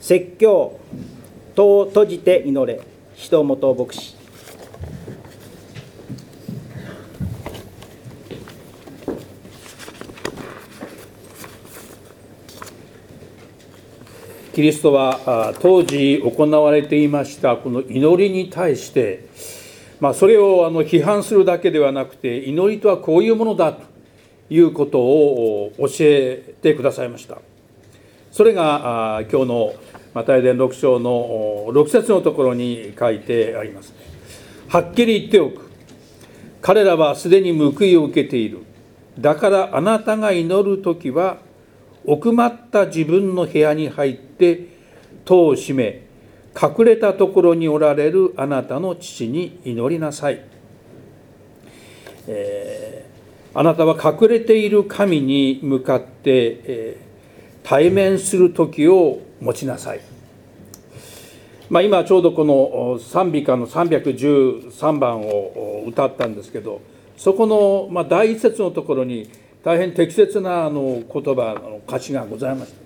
説教、戸を閉じて祈れ、人元牧師。キリストは当時行われていましたこの祈りに対して、それを批判するだけではなくて、祈りとはこういうものだということを教えてくださいました。それが今日のマタイ伝6章の6節のところに書いてあります。はっきり言っておく。彼らはすでに報いを受けている。だからあなたが祈るときは、奥まった自分の部屋に入って戸を閉め、隠れたところにおられるあなたの父に祈りなさい。あなたは隠れている神に向かって、対面する時を持ちなさい。今ちょうどこの賛美歌の313番を歌ったんですけど、そこの第一節のところに大変適切な言葉の歌詞がございました。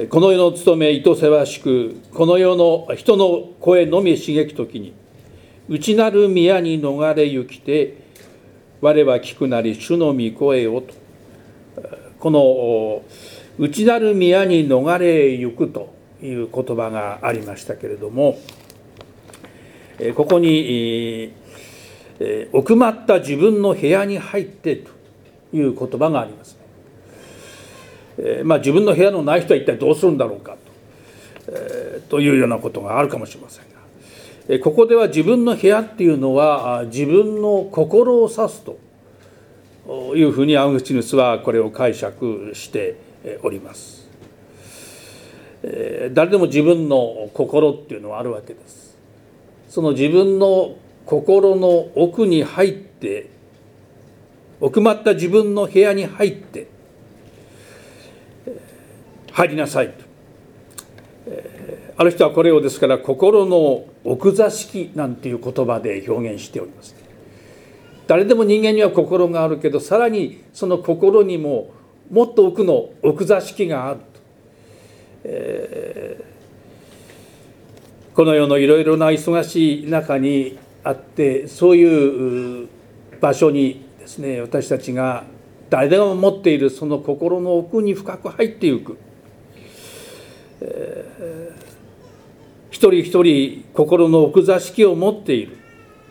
この世の務め糸せわしく、この世の人の声のみ刺激ときに、内なる宮に逃れ行きて、我は聞くなり主の御声をと。この内なる宮に逃れ行くという言葉がありましたけれども、ここに奥まった自分の部屋に入ってという言葉がありますね。自分の部屋のない人は一体どうするんだろうかというようなことがあるかもしれませんが、ここでは自分の部屋っていうのは自分の心を指すというふうにアウグスティヌスはこれを解釈しております。誰でも自分の心っていうのはあるわけです。その自分の心の奥に入って、奥まった自分の部屋に入って入りなさいと。ある人はこれをですから心の奥座敷なんていう言葉で表現しております。誰でも人間には心があるけど、さらにその心にももっと奥の奥座敷があると。この世のいろいろな忙しい中にあって、そういう場所にですね、私たちが誰でも持っているその心の奥に深く入っていく。一人一人心の奥座敷を持っている。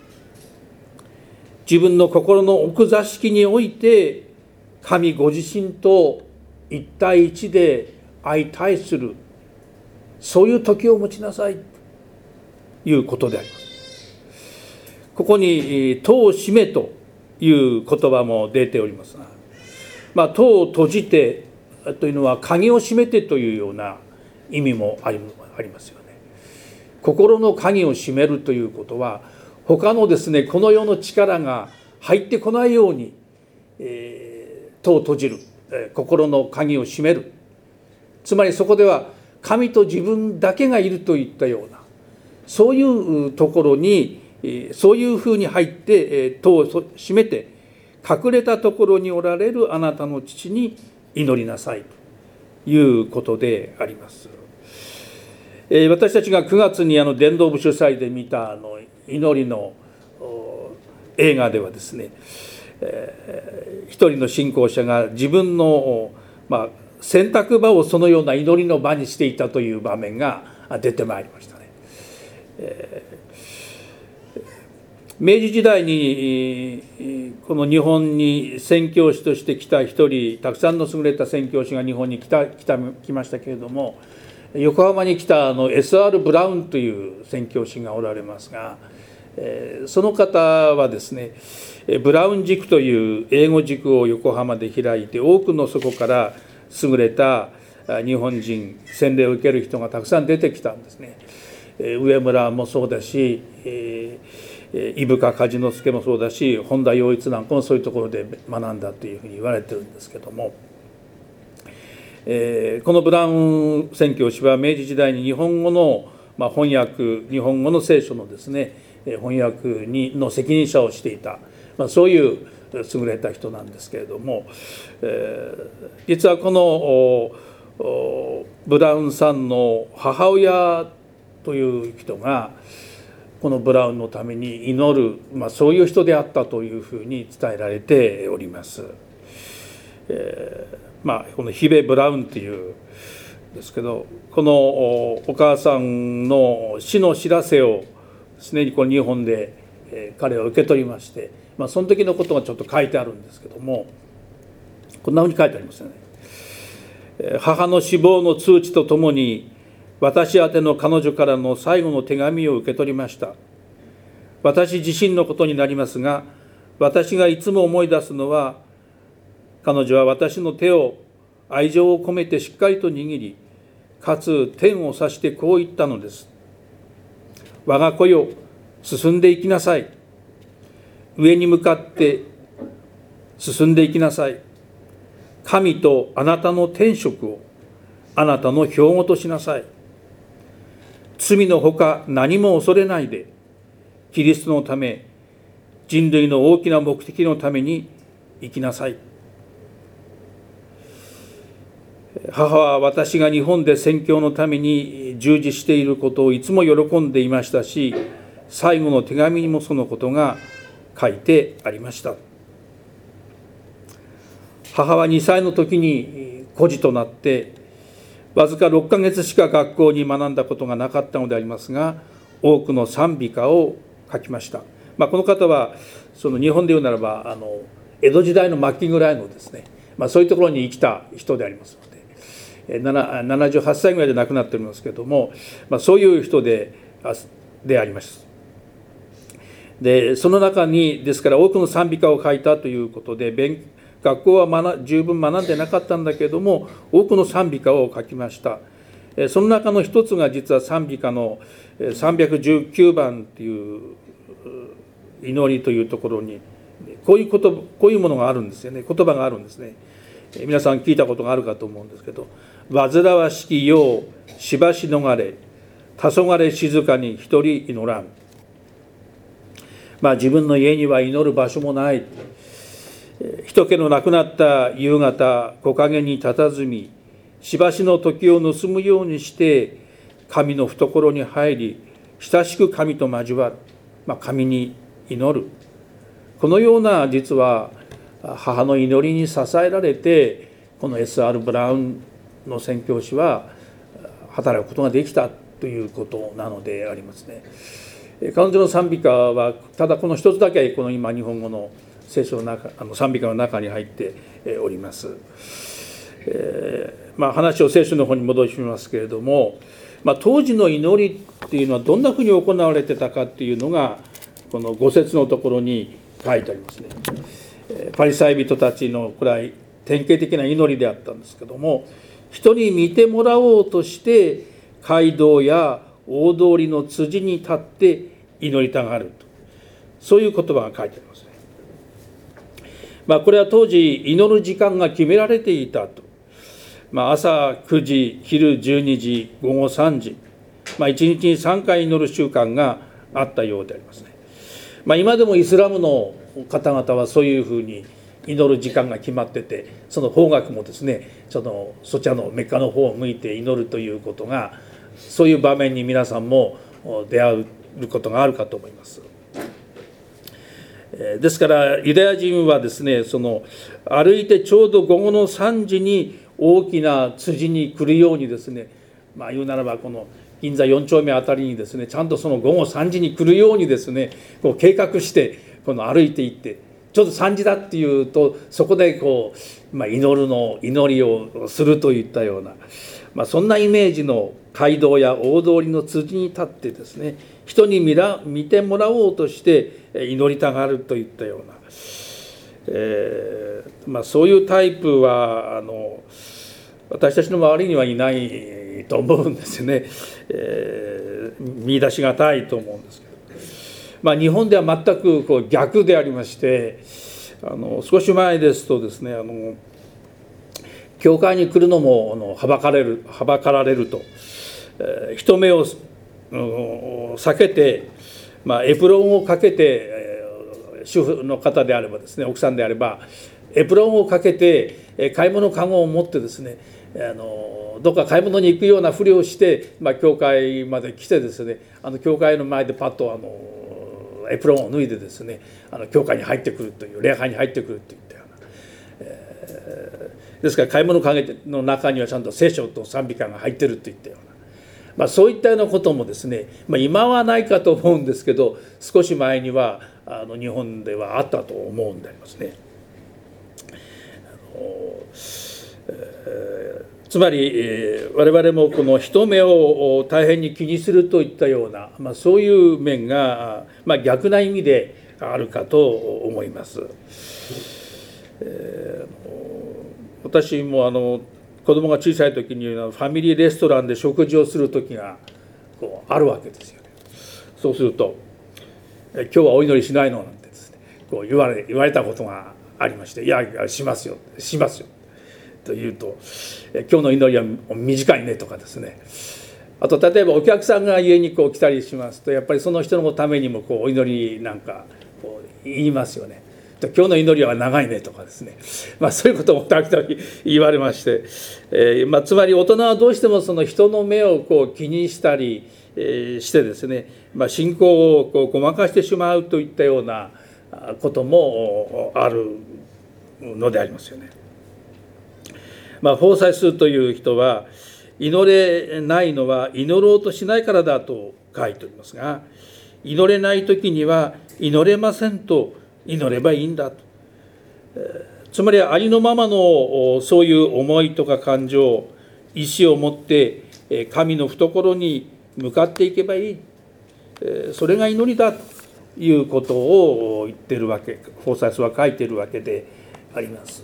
自分の心の奥座敷において神ご自身と一対一で相対する、そういう時を持ちなさいということであります。ここに戸を閉めという言葉も出ておりますが、戸を閉じてというのは鍵を閉めてというような意味もありますよね。心の鍵を閉めるということは、他のですね、この世の力が入ってこないように、戸を閉じる、心の鍵を閉める。つまりそこでは神と自分だけがいるといったような、そういうところに、そういうふうに入って戸を閉めて、隠れたところにおられるあなたの父に祈りなさいということであります。私たちが9月に伝道部主催で見た祈りの映画ではですね、一人の信仰者が自分の洗濯場をそのような祈りの場にしていたという場面が出てまいりましたね。明治時代にこの日本に宣教師として来た一人、たくさんの優れた宣教師が日本に来ましたけれども、横浜に来たS.R. ブラウンという宣教師がおられますが、その方はですね、ブラウン塾という英語塾を横浜で開いて、多くのそこから優れた日本人、洗礼を受ける人がたくさん出てきたんですね。上村もそうだし、伊深梶之助もそうだし、本田洋一なんかもそういうところで学んだというふうに言われてるんですけども、このブラウン宣教師は明治時代に日本語の翻訳、日本語の聖書のですね、翻訳の責任者をしていた、そういう優れた人なんですけれども、実はこのブラウンさんの母親という人がこのブラウンのために祈る、そういう人であったというふうに伝えられております。このヒベ・ブラウンというですけど、このお母さんの死の知らせを常に日本で彼は受け取りまして、その時のことがちょっと書いてあるんですけども、こんなふうに書いてありますよね。母の死亡の通知とともに私宛ての彼女からの最後の手紙を受け取りました。私自身のことになりますが、私がいつも思い出すのは、彼女は私の手を愛情を込めてしっかりと握り、かつ天を指してこう言ったのです。我が子よ、進んでいきなさい。上に向かって進んでいきなさい。神とあなたの天職をあなたの標語としなさい。罪のほか何も恐れないで、キリストのため、人類の大きな目的のために生きなさい。母は私が日本で宣教のために従事していることをいつも喜んでいましたし、最後の手紙にもそのことが書いてありました。母は2歳の時に孤児となって、わずか6ヶ月しか学校に学んだことがなかったのでありますが、多くの賛美歌を書きました。この方はその日本で言うならば江戸時代の末期ぐらいのですね、そういうところに生きた人でありますので、78歳ぐらいで亡くなっておりますけれども、そういう人であります。でその中にですから多くの賛美歌を書いたということで、学校は十分学んでなかったんだけれども、多くの賛美歌を書きました。その中の一つが実は賛美歌の319番という祈りというところにこういうものがあるんですよね。言葉があるんですね。皆さん聞いたことがあるかと思うんですけど、煩わしき世をしばし逃れ、黄昏静かに一人祈らん。自分の家には祈る場所もない。人気のなくなった夕方、木陰に佇み、しばしの時を盗むようにして神の懐に入り、親しく神と交わる、神に祈る。このような実は母の祈りに支えられて、この S.R. ブラウンの宣教師は働くことができたということなのでありますね。彼女の賛美歌はただこの一つだけこの今日本語の聖書の中、賛美歌の中に入っております。話を聖書の方に戻しますけれども、当時の祈りっていうのはどんなふうに行われてたかっていうのがこの5節のところに書いてありますね。パリサイ人たちのくらい典型的な祈りであったんですけども、人に見てもらおうとして街道や大通りの辻に立って祈りたがると、そういう言葉が書いてありますね。これは当時祈る時間が決められていたと。朝9時、昼12時、午後3時、1日に3回祈る習慣があったようでありますね。今でもイスラムの方々はそういうふうに祈る時間が決まってて、その方角もですね、そちらのメッカの方を向いて祈るということが、そういう場面に皆さんも出会うことがあるかと思います。ですからユダヤ人はですね、歩いてちょうど午後の3時に大きな辻に来るようにですね、言うならばこの銀座4丁目あたりにですね、ちゃんとその午後3時に来るようにですね、計画して歩いていって、ちょうど3時だっていうとそこで祈りをするといったような、そんなイメージの街道や大通りの辻に立ってですね、人に見てもらおうとして祈りたがるといったような、そういうタイプは私たちの周りにはいないと思うんですよね。見出しがたいと思うんですけど、日本では全く逆でありまして、少し前ですとですね、教会に来るのもはばかられると、人目を避けて、エプロンをかけて、主婦の方であればですね、奥さんであればエプロンをかけて買い物かごを持ってですね、 どっか買い物に行くようなふりをして、教会まで来てですね、教会の前でパッとエプロンを脱いでですね、教会に入ってくるという、礼拝に入ってくるといったような、ですから買い物かけの中にはちゃんと聖書と賛美歌が入ってるといったような、そういったようなこともですね、今はないかと思うんですけど、少し前には日本ではあったと思うんでありますね。つまり我々もこの人目を大変に気にするといったような、そういう面が、逆な意味であるかと思います。私も子供が小さい時にファミリーレストランで食事をする時があるわけですよね。そうすると「今日はお祈りしないの?」なんてですね、言われたことがありまして「いやしますよしますよ」と言うと「今日の祈りは短いね」とかですね、あと例えばお客さんが家に来たりしますと、やっぱりその人のためにもお祈りなんか言いますよね。今日の祈りは長いねとかですね、そういうこともたくさん言われまして、つまり大人はどうしてもその人の目を気にしたりしてですね、信仰をごまかしてしまうといったようなこともあるのでありますよね。フォーサイスという人は、祈れないのは祈ろうとしないからだと書いておりますが、祈れない時には祈れませんと祈ればいいんだと。つまりありのままのそういう思いとか感情、意志を持って神の懐に向かっていけばいい、それが祈りだということを言っているわけ、フォーサイスは書いているわけであります。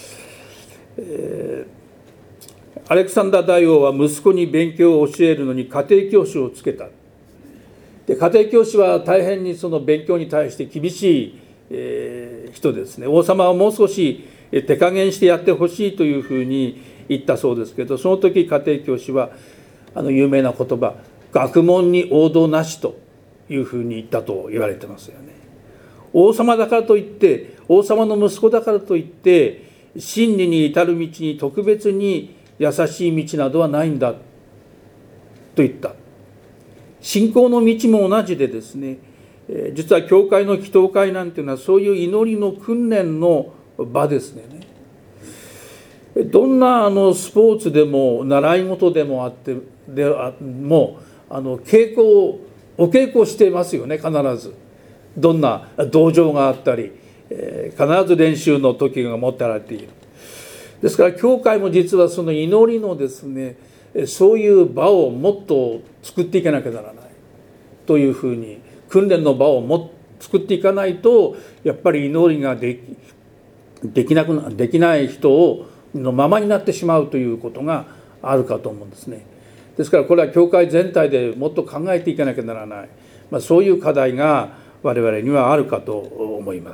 アレクサンダー大王は息子に勉強を教えるのに家庭教師をつけた。で、家庭教師は大変にその勉強に対して厳しい人ですね。王様はもう少し手加減してやってほしいというふうに言ったそうですけど、その時家庭教師は有名な言葉「学問に王道なし」というふうに言ったと言われてますよね。王様だからといって、王様の息子だからといって真理に至る道に特別に優しい道などはないんだと言った。信仰の道も同じでですね、実は教会の祈祷会なんていうのはそういう祈りの訓練の場ですね。どんなスポーツでも習い事でもあってもお稽古してますよね。必ずどんな道場があったり、必ず練習の時が持ってられている。ですから教会も実はその祈りのですね、そういう場をもっと作っていかなきゃならないというふうに、訓練の場を作っていかないと、やっぱり祈りができない人のままになってしまうということがあるかと思うんですね。ですからこれは教会全体でもっと考えていかなきゃならない、そういう課題が我々にはあるかと思います。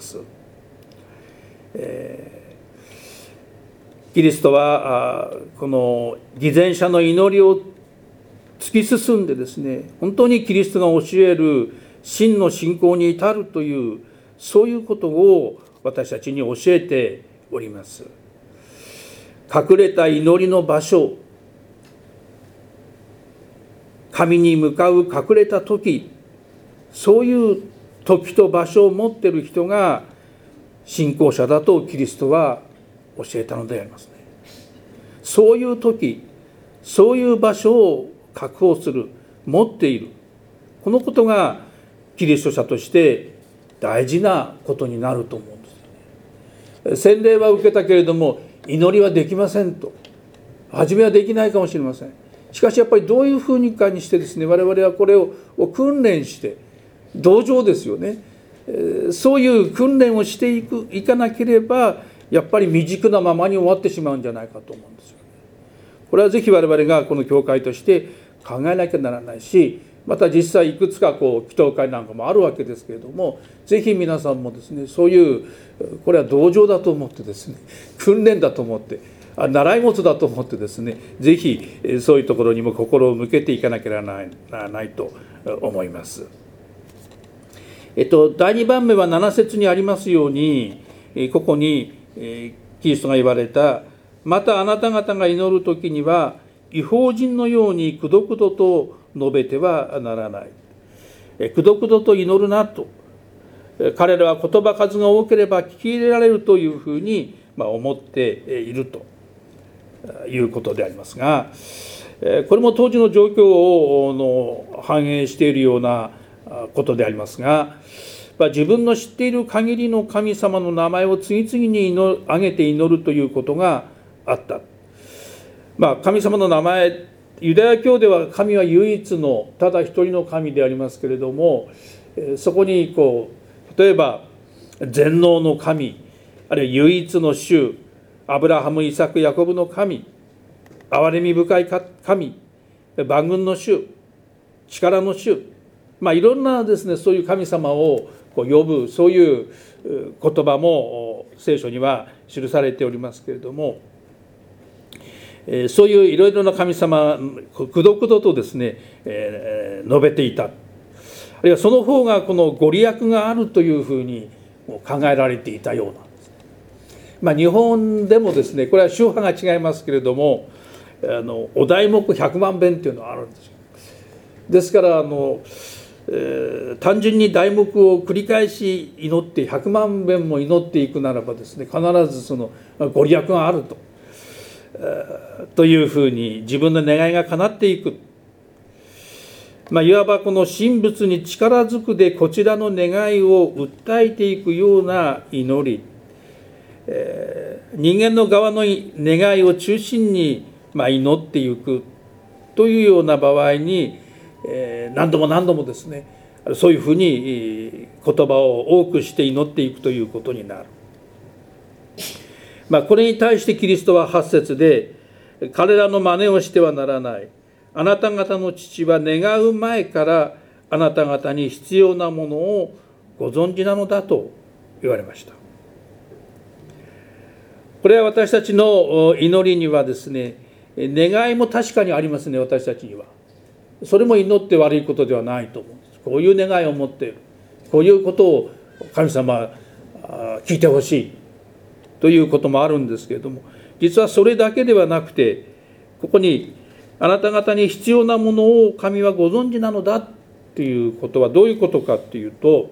キリストはこの偽善者の祈りを突き進んでですね、本当にキリストが教える真の信仰に至るという、そういうことを私たちに教えております。隠れた祈りの場所、神に向かう隠れた時、そういう時と場所を持っている人が信仰者だとキリストは教えたのでありますね。そういう時、そういう場所を確保する、持っている、このことがキリスト者として大事なことになると思うんですよね。洗礼は受けたけれども祈りはできませんと、初めはできないかもしれません。しかしやっぱりどういうふうにかにしてですね、我々はこれを訓練して、道場ですよね、そういう訓練をしていかなければ、やっぱり未熟なままに終わってしまうんじゃないかと思うんですよね。これはぜひ我々がこの教会として考えなきゃならないし、また実際いくつか祈祷会なんかもあるわけですけれども、ぜひ皆さんもですね、そういうこれは道場だと思ってですね、訓練だと思って、習い事だと思ってですね、ぜひそういうところにも心を向けていかなければならないと思います。第2番目は7節にありますように、ここにキリストが言われたまたあなた方が祈るときには異邦人のようにくどくどと述べてはならない。くどくどと祈るなと。彼らは言葉数が多ければ聞き入れられるというふうに思っているということでありますが、これも当時の状況を反映しているようなことでありますが、自分の知っている限りの神様の名前を次々に挙げて祈るということがあった。神様の名前、ユダヤ教では神は唯一のただ一人の神でありますけれども、そこに例えば全能の神、あるいは唯一の主、アブラハム、イサク、ヤコブの神、憐れみ深い神、万軍の主、力の主、いろんなですね、そういう神様を呼ぶ、そういう言葉も聖書には記されておりますけれども、そういういろいろな神様、くどくどとですね、述べていた。あるいはその方がこのご利益があるというふうに考えられていたようなんです。日本でもですね、これは宗派が違いますけれども、お題目100万遍というのがあるんですよ。ですから単純に題目を繰り返し祈って100万遍も祈っていくならばですね、必ずそのご利益があるというふうに自分の願いが叶っていく。いわばこの神仏に力ずくでこちらの願いを訴えていくような祈り、人間の側の願いを中心に祈っていくというような場合に、何度も何度もですね、そういうふうに言葉を多くして祈っていくということになる。これに対してキリストは8節で、彼らの真似をしてはならない。あなた方の父は願う前からあなた方に必要なものをご存知なのだと言われました。これは私たちの祈りにはですね、願いも確かにありますね、私たちには。それも祈って悪いことではないと思うんです。こういう願いを持っている。こういうことを神様聞いてほしいということもあるんですけれども、実はそれだけではなくて、ここにあなた方に必要なものを神はご存知なのだということはどういうことかというと、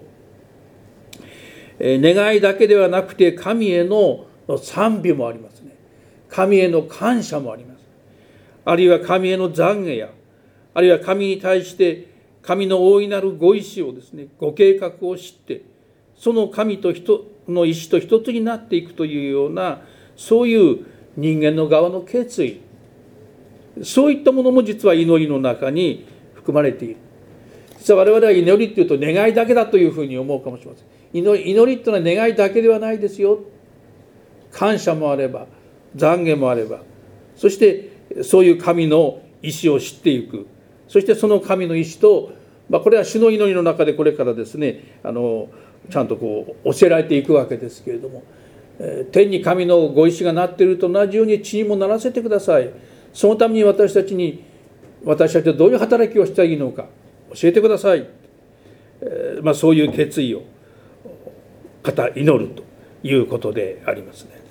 願いだけではなくて神への賛美もありますね。神への感謝もあります。あるいは神への懺悔や、あるいは神に対して神の大いなるご意志をですね、ご計画を知って、その神と人の意志と一つになっていくというような、そういう人間の側の決意、そういったものも実は祈りの中に含まれている。実は我々は祈りというと願いだけだというふうに思うかもしれません。祈りというのは願いだけではないですよ。感謝もあれば、懺悔もあれば、そしてそういう神の意志を知っていく。そしてその神の意志と、これは主の祈りの中でこれからですね、ちゃんと教えられていくわけですけれども、天に神のご意志がなっていると同じように地にもならせてください。そのために私たちはどういう働きをしたらいいのか教えてください。そういう決意を祈るということでありますね。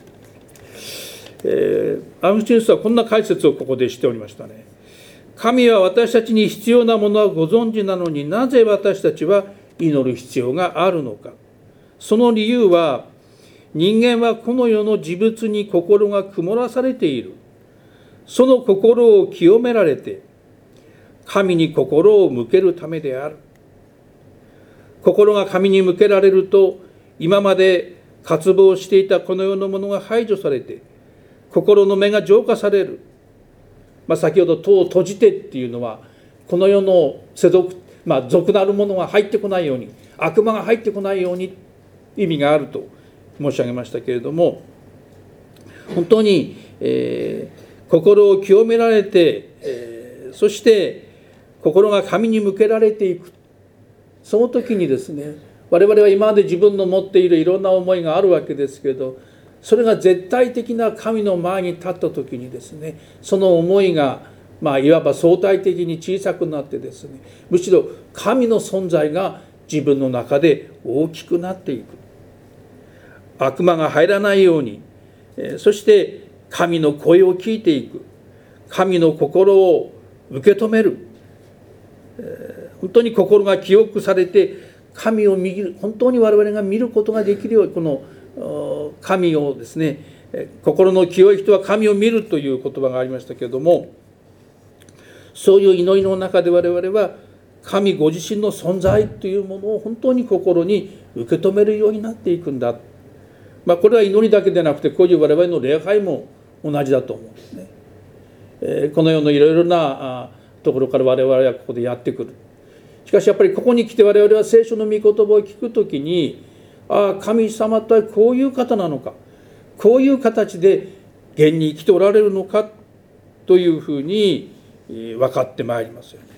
アウグスティヌスはこんな解説をここでしておりましたね。神は私たちに必要なものはご存知なのに、なぜ私たちは祈る必要があるのか。その理由は、人間はこの世の事物に心が曇らされている。その心を清められて、神に心を向けるためである。心が神に向けられると、今まで渇望していたこの世のものが排除されて、心の目が浄化される。先ほど戸を閉じてっていうのは、この世の俗なるものが入ってこないように、悪魔が入ってこないように意味があると申し上げましたけれども、本当に、心を清められて、そして心が神に向けられていく。その時にですね、我々は今まで自分の持っているいろんな思いがあるわけですけれど、それが絶対的な神の前に立った時にですね、その思いがいわば相対的に小さくなってですね、むしろ神の存在が自分の中で大きくなっていく。悪魔が入らないように、そして神の声を聞いていく、神の心を受け止める、本当に心が清くされて神を見る、本当に我々が見ることができるように、この神をですね、心の清い人は神を見るという言葉がありましたけれども、そういう祈りの中で我々は神ご自身の存在というものを本当に心に受け止めるようになっていくんだ。これは祈りだけでなくて、こういう我々の礼拝も同じだと思うんですね。この世のいろいろなところから我々はここでやってくる。しかしやっぱりここに来て我々は聖書の御言葉を聞くときに、神様とはこういう方なのか、こういう形で現に生きておられるのかというふうに分かってまいりますよね。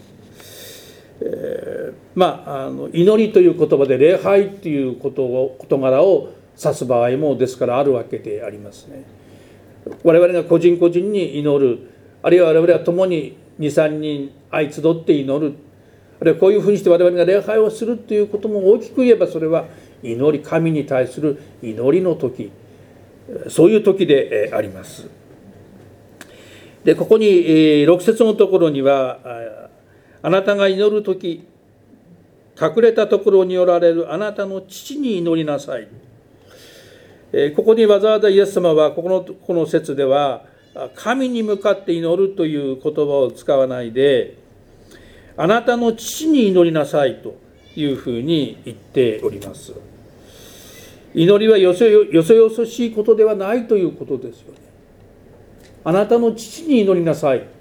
祈りという言葉で礼拝という事柄を指す場合もですからあるわけでありますね。我々が個人個人に祈る、あるいは我々は共に 2,3 人相集って祈る、あるいはこういうふうにして我々が礼拝をするということも大きく言えば、それは祈り、神に対する祈りの時、そういう時であります。でここに6節のところには、あなたが祈る時、隠れたところにおられるあなたの父に祈りなさい。ここにわざわざイエス様はこの節では神に向かって祈るという言葉を使わないで、あなたの父に祈りなさいというふうに言っております。祈りはよそよそしいことではないということですよね。あなたの父に祈りなさい。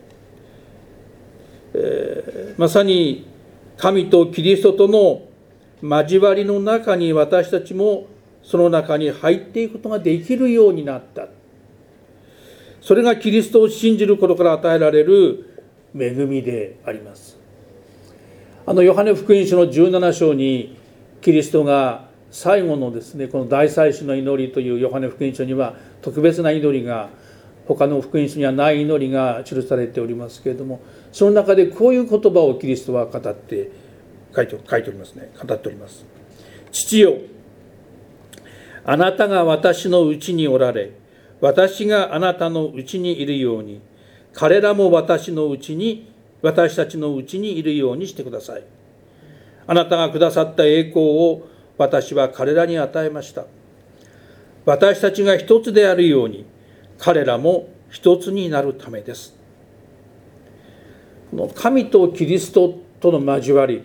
まさに神とキリストとの交わりの中に私たちもその中に入っていくことができるようになった。それがキリストを信じることから与えられる恵みであります。ヨハネ福音書の17章にキリストが最後のですね、この大祭司の祈りというヨハネ福音書には特別な祈りが、他の福音書にはない祈りが記されておりますけれども、その中でこういう言葉をキリストは書いておりますね。語っております。父よ、あなたが私のうちにおられ、私があなたのうちにいるように、彼らも私たちのうちにいるようにしてください。あなたがくださった栄光を私は彼らに与えました。私たちが一つであるように、彼らも一つになるためです。この神とキリストとの交わり、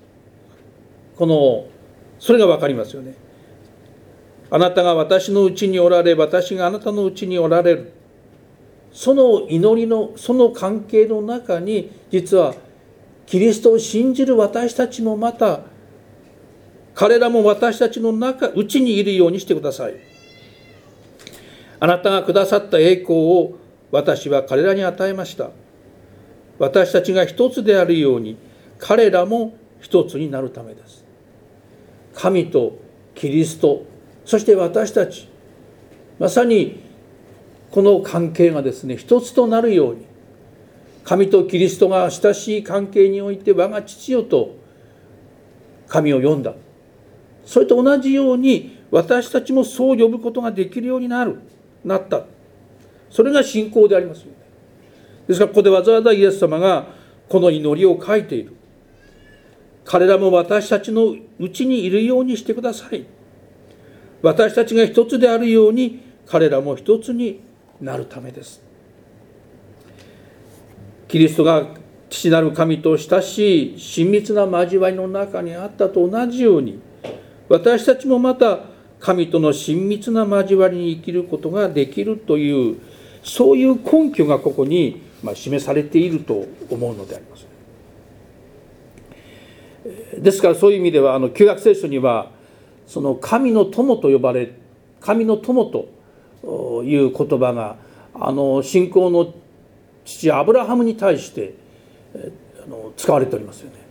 それが分かりますよね。あなたが私のうちにおられ、私があなたのうちにおられる。その祈りの、その関係の中に、実はキリストを信じる私たちもまた、彼らも私たちのうちにいるようにしてください。あなたがくださった栄光を私は彼らに与えました。私たちが一つであるように、彼らも一つになるためです。神とキリスト、そして私たち、まさにこの関係がですね、一つとなるように、神とキリストが親しい関係において我が父よと神を呼んだ。それと同じように私たちもそう呼ぶことができるようになった。それが信仰でありますよね。ですからここでわざわざイエス様がこの祈りを書いている。彼らも私たちのうちにいるようにしてください。私たちが一つであるように彼らも一つになるためです。キリストが父なる神と親しい親密な交わりの中にあったと同じように、私たちもまた神との親密な交わりに生きることができるという、そういう根拠がここに示されていると思うのであります。ですからそういう意味では旧約聖書にはその神の友と呼ばれ、神の友という言葉が信仰の父アブラハムに対して使われておりますよね。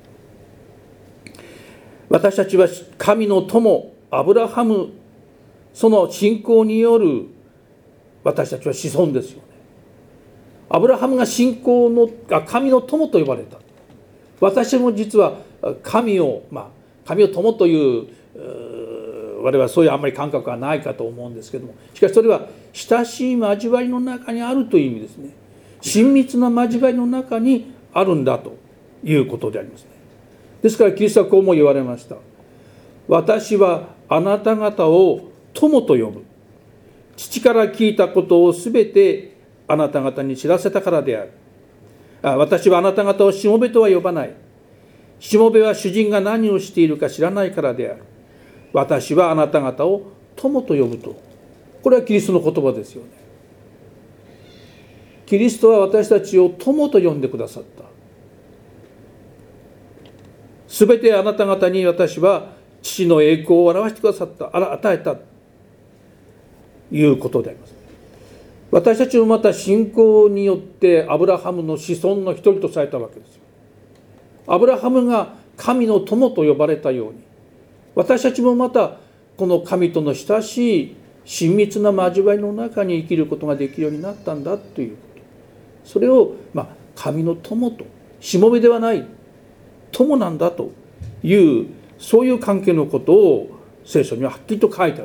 私たちは神の友アブラハム、その信仰による私たちは子孫ですよね。アブラハムが神の友と呼ばれた。私も実は神を友という我々はそういうあんまり感覚はないかと思うんですけども、しかしそれは親しい交わりの中にあるという意味ですね。親密な交わりの中にあるんだということでありますね。ですからキリストはこうも言われました。私はあなた方を友と呼ぶ。父から聞いたことをすべてあなた方に知らせたからである。私はあなた方をしもべとは呼ばない。しもべは主人が何をしているか知らないからである。私はあなた方を友と呼ぶと。これはキリストの言葉ですよね。キリストは私たちを友と呼んでくださった。すべてあなた方に私は父の栄光を表してくださった、与えたということであります。私たちもまた信仰によってアブラハムの子孫の一人とされたわけですよ。アブラハムが神の友と呼ばれたように、私たちもまたこの神との親しい親密な交わりの中に生きることができるようになったんだということ。それを神の友と、しもべではない友なんだという、そういう関係のことを聖書にははっきりと書いてある。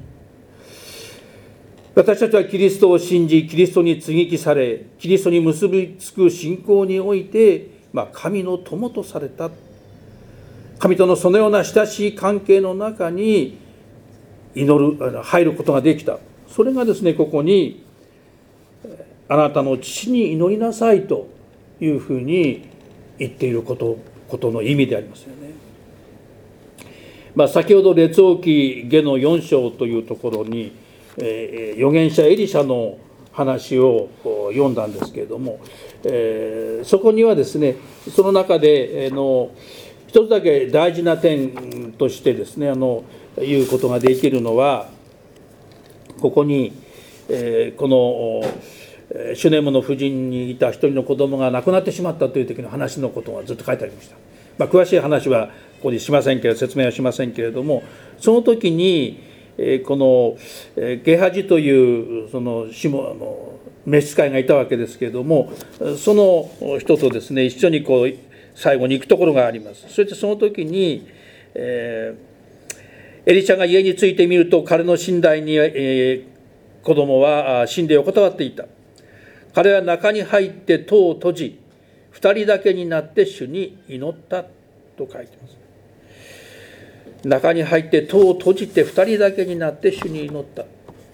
私たちはキリストを信じ、キリストに接ぎ木され、キリストに結びつく信仰において、神の友とされた。神とのそのような親しい関係の中に入ることができた。それがですね、ここにあなたの父に祈りなさいというふうに言っていることの意味でありますよね。先ほど列王記下の4章というところに預言者エリシャの話を読んだんですけれども、そこにはですね、その中で一つだけ大事な点としてですね、言うことができるのは、ここにこのシュネムの夫人にいた一人の子供が亡くなってしまったという時の話のことがずっと書いてありました。詳しい話はここにしませんけれど、説明はしませんけれども、その時にこのゲハジというその召使いがいたわけですけれども、その人とですね一緒に最後に行くところがあります。そしてその時に、エリシャが家に着いてみると、彼の寝台に、子供は死んで横たわっていた。彼は中に入って戸を閉じ、二人だけになって主に祈ったと書いてます。中に入って戸を閉じて二人だけになって主に祈った。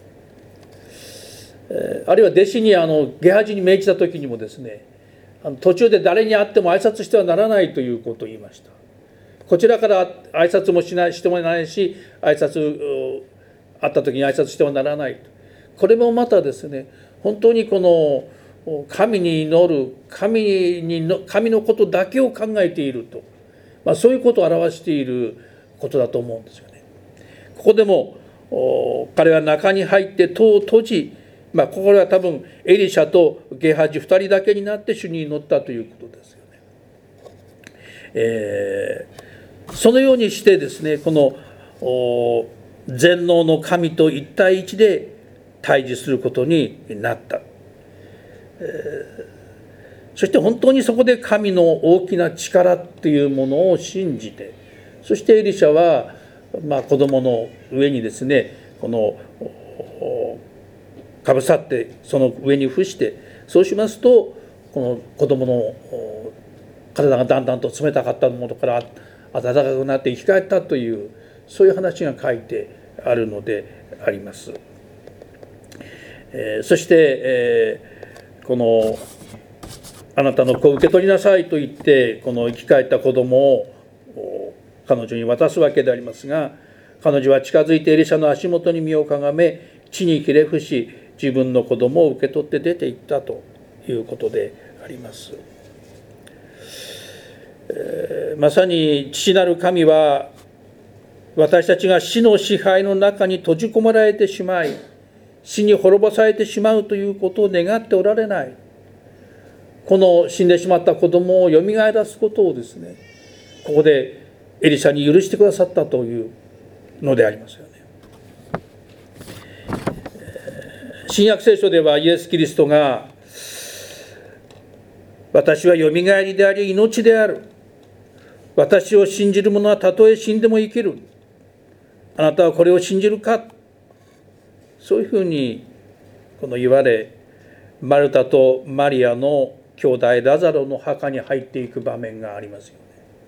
あるいは弟子にゲハジに命じた時にもですね、途中で誰に会っても挨拶してはならないということを言いました。こちらから挨拶もしてもないし、会った時に挨拶してはならない。これもまたですね、本当にこの神に祈る、神のことだけを考えていると、そういうことを表していることだと思うんですよね。ここでも彼は中に入って戸を閉じ、ここは多分エリシャとゲハジ2人だけになって主に祈ったということですよね。そのようにしてですね、この全能の神と一対一で対峙することになった。そして本当にそこで神の大きな力っていうものを信じて、そしてエリシャは子供の上にですね、このかぶさってその上に伏して、そうしますとこの子供の体がだんだんと冷たかったものから暖かくなって生き返ったという、そういう話が書いてあるのであります。そして、このあなたの子を受け取りなさいと言ってこの生き返った子供を彼女に渡すわけでありますが、彼女は近づいてエリシャの足元に身をかがめ、地にひれ伏し、自分の子供を受け取って出て行ったということであります。まさに父なる神は、私たちが死の支配の中に閉じ込められてしまい、死に滅ぼされてしまうということを願っておられない。この死んでしまった子供をよみがえらすことをですね、ここでエリシャに許してくださったというのでありますよね。新約聖書ではイエス・キリストが、私はよみがえりであり命である。私を信じる者はたとえ死んでも生きる。あなたはこれを信じるか。そういうふうにこの言われ、マルタとマリアの兄弟ラザロの墓に入っていく場面がありますよ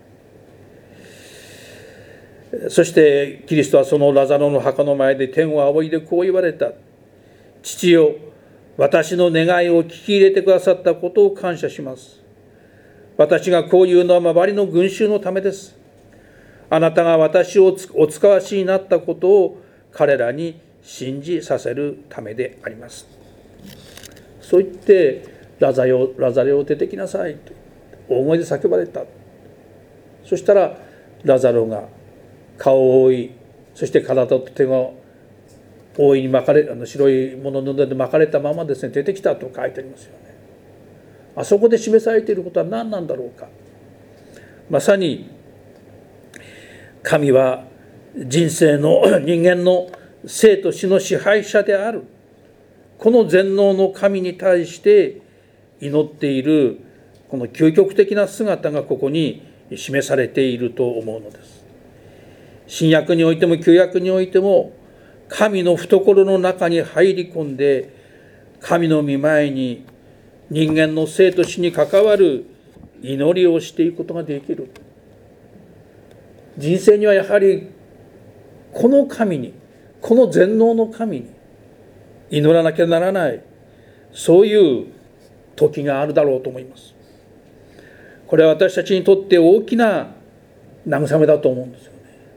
ね。そしてキリストはそのラザロの墓の前で天を仰いでこう言われた。父よ、私の願いを聞き入れてくださったことを感謝します。私がこういうのは周りの群衆のためです。あなたが私をお使わしになったことを彼らに信じさせるためであります。そう言ってラザレオ出てきなさいと大声で叫ばれた。そしたらラザロが顔を覆い、そして体と手が覆いに巻かれ、白い布で巻かれたままですね、出てきたと書いてありますよね。あそこで示されていることは何なんだろうか。まさに神は人生の人間の生と死の支配者である、この全能の神に対して祈っているこの究極的な姿がここに示されていると思うのです。新約においても旧約においても、神の懐の中に入り込んで神の御前に人間の生と死に関わる祈りをしていくことができる。人生にはやはりこの神に、この全能の神に祈らなきゃならない、そういう時があるだろうと思います。これは私たちにとって大きな慰めだと思うんですよね。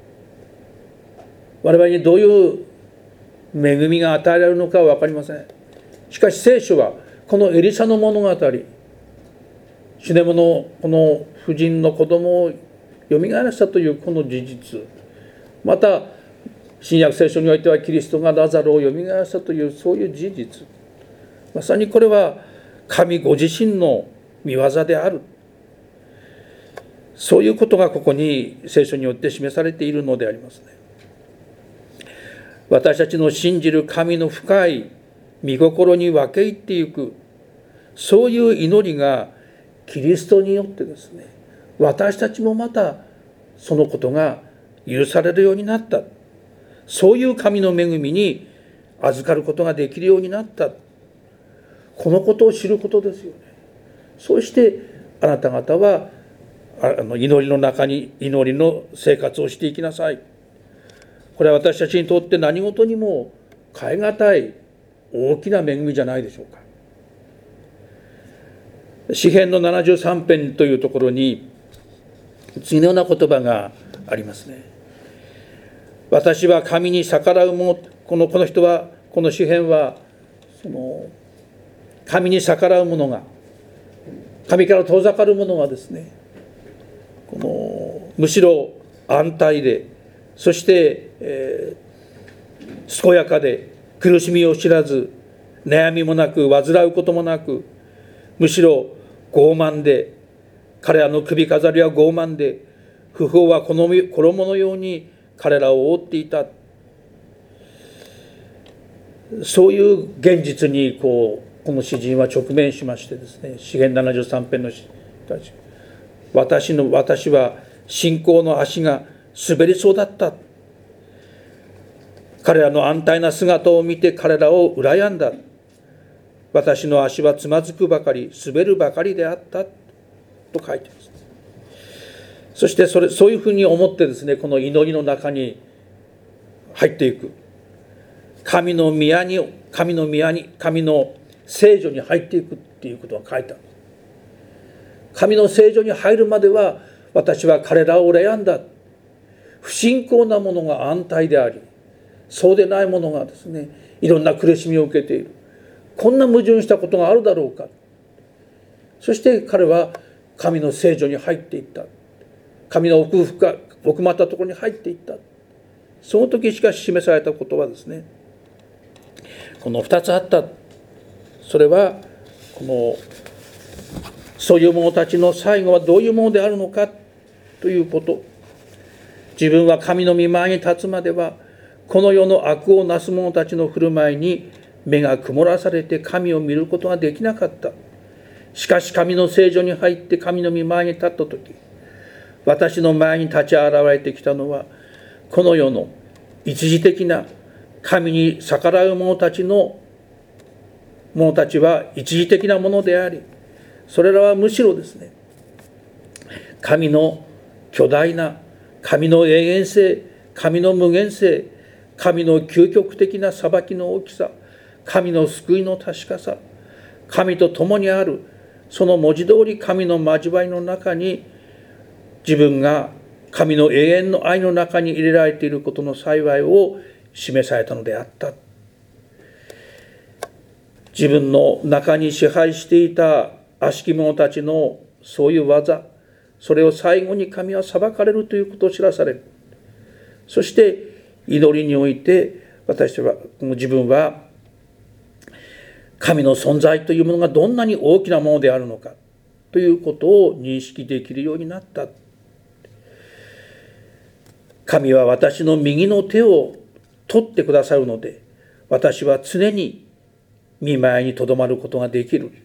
我々にどういう恵みが与えられるのかは分かりません。しかし聖書はこのエリシャの物語、シュネムのこの婦人の子供をよみがえらせたというこの事実、また新約聖書においてはキリストがラザロをよみがえらせたというそういう事実、まさにこれは神ご自身の御業である、そういうことがここに聖書によって示されているのでありますね。私たちの信じる神の深い御心に分け入っていく、そういう祈りがキリストによってですね、私たちもまたそのことが許されるようになった、そういう神の恵みに預かることができるようになった、このことを知ることですよね。そうしてあなた方は祈りの中に祈りの生活をしていきなさい。これは私たちにとって何事にも代え難い大きな恵みじゃないでしょうか。詩編の73編というところに次のような言葉がありますね。私は神に逆らう者、この人は、この詩編は神に逆らう者が、神から遠ざかる者がですね、むしろ安泰で、そして、健やかで、苦しみを知らず、悩みもなく、患うこともなく、むしろ傲慢で、彼らの首飾りは傲慢で、不法は衣のように彼らを覆っていた。そういう現実にこの詩人は直面しましてですね、詩編73編の詩たち、私は信仰の足が滑りそうだった。彼らの安泰な姿を見て彼らを羨んだ。私の足はつまずくばかり、滑るばかりであったと書いています。そしてそういうふうに思ってですね、この祈りの中に入っていく。神の聖所に入っていくっていうことが書いてある。神の聖所に入るまでは私は彼らを羨んだ。不信仰な者が安泰であり、そうでない者がですね、いろんな苦しみを受けている。こんな矛盾したことがあるだろうか。そして彼は神の聖所に入っていった。神の奥まったところに入っていった。その時しか示されたことはですね、この2つあった。それはそういう者たちの最後はどういうものであるのかということ。自分は神の御前に立つまでは、この世の悪をなす者たちの振る舞いに目が曇らされて神を見ることができなかった。しかし神の聖所に入って神の御前に立ったとき、私の前に立ち現れてきたのは、この世の一時的な神に逆らう者たちの者たちは一時的なものであり、それらはむしろですね、神の巨大な、神の永遠性、神の無限性、神の究極的な裁きの大きさ、神の救いの確かさ、神と共にある、その文字通り神の交わりの中に、自分が神の永遠の愛の中に入れられていることの幸いを示されたのであった。自分の中に支配していた悪しき者たちのそういう技、それを最後に神は裁かれるということを知らされる。そして祈りにおいて私は自分は神の存在というものがどんなに大きなものであるのかということを認識できるようになった。神は私の右の手を取ってくださるので、私は常に御前にとどまることができる。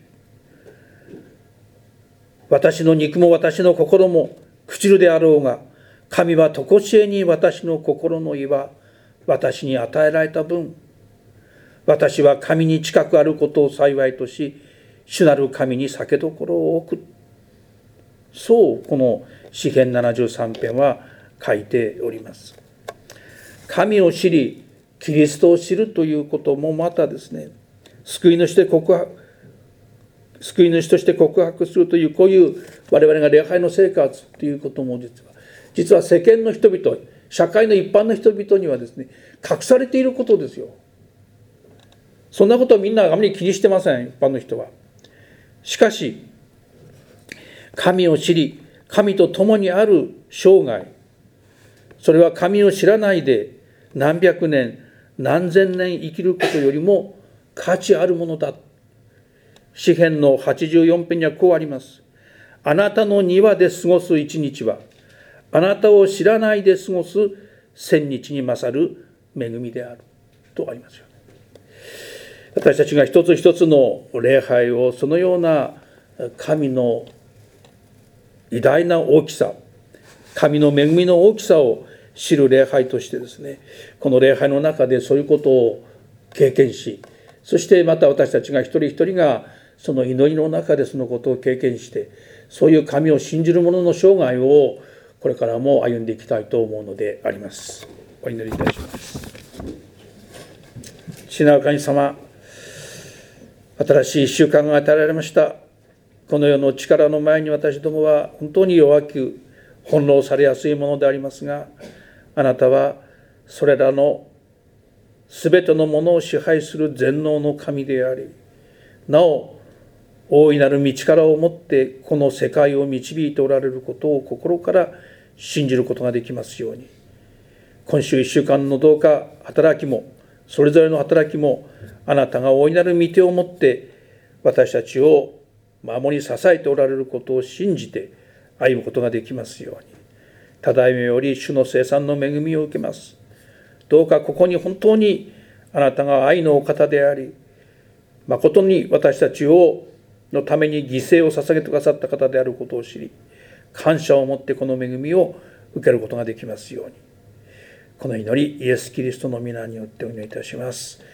私の肉も私の心も朽ちるであろうが、神は常しえに私の心の意は私に与えられた分、私は神に近くあることを幸いとし、主なる神に酒どころを置く。そうこの詩編73編は書いております。神を知り、キリストを知るということもまたですね、救い主として告白するという、こういう我々が礼拝の生活ということも実は世間の人々、社会の一般の人々にはですね、隠されていることですよ。そんなことをみんなあまり気にしてません、一般の人は。しかし、神を知り、神と共にある生涯、それは神を知らないで何百年、何千年生きることよりも価値あるものだ。詩編の84編にはこうあります。あなたの庭で過ごす一日は、あなたを知らないで過ごす千日に勝る恵みである。とありますよ。私たちが一つ一つの礼拝をそのような神の偉大な大きさ、神の恵みの大きさを知る礼拝としてですね、この礼拝の中でそういうことを経験し、そしてまた私たちが一人一人がその祈りの中でそのことを経験して、そういう神を信じる者の生涯をこれからも歩んでいきたいと思うのであります。お祈りいたします。父なる神様、新しい1週間が与えられました。この世の力の前に私どもは本当に弱く翻弄されやすいものでありますが、あなたはそれらのすべてのものを支配する全能の神であり、なお大いなる道からをもってこの世界を導いておられることを心から信じることができますように、今週1週間のどうか働きも、それぞれの働きもあなたが大いなる御手をもって私たちを守り支えておられることを信じて歩むことができますように、ただいまより主の聖賛の恵みを受けます。どうかここに本当にあなたが愛のお方であり、誠に私たちのために犠牲を捧げてくださった方であることを知り、感謝を持ってこの恵みを受けることができますように、この祈りイエス・キリストの皆によってお祈りいたします。